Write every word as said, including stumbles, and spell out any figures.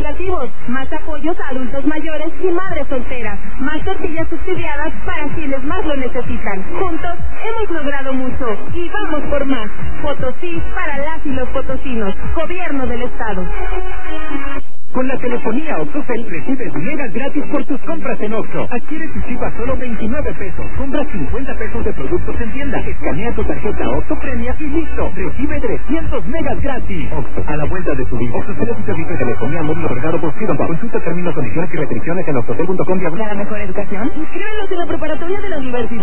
educativos, más apoyos a adultos mayores y madres solteras, más tortillas subsidiadas para quienes más lo necesitan. Juntos hemos logrado mucho y vamos por más. Potosí para las y los potosinos. Gobierno del Estado. Con la telefonía Octocel recibes megas gratis por tus compras en Oxxo. Adquiere tu chip a solo veintinueve pesos. Compra cincuenta pesos de productos en tienda. Escanea tu tarjeta Oxxo Premia y listo. Recibe trescientos megas gratis. Oxxo, a la vuelta de tu vida. Oxxo es un servicio de telefonía móvil otorgado por Freedom. Consulta términos, condiciones y restricciones en oxxocel punto com. Para mejor educación, inscríbelos en la preparatoria de la universidad.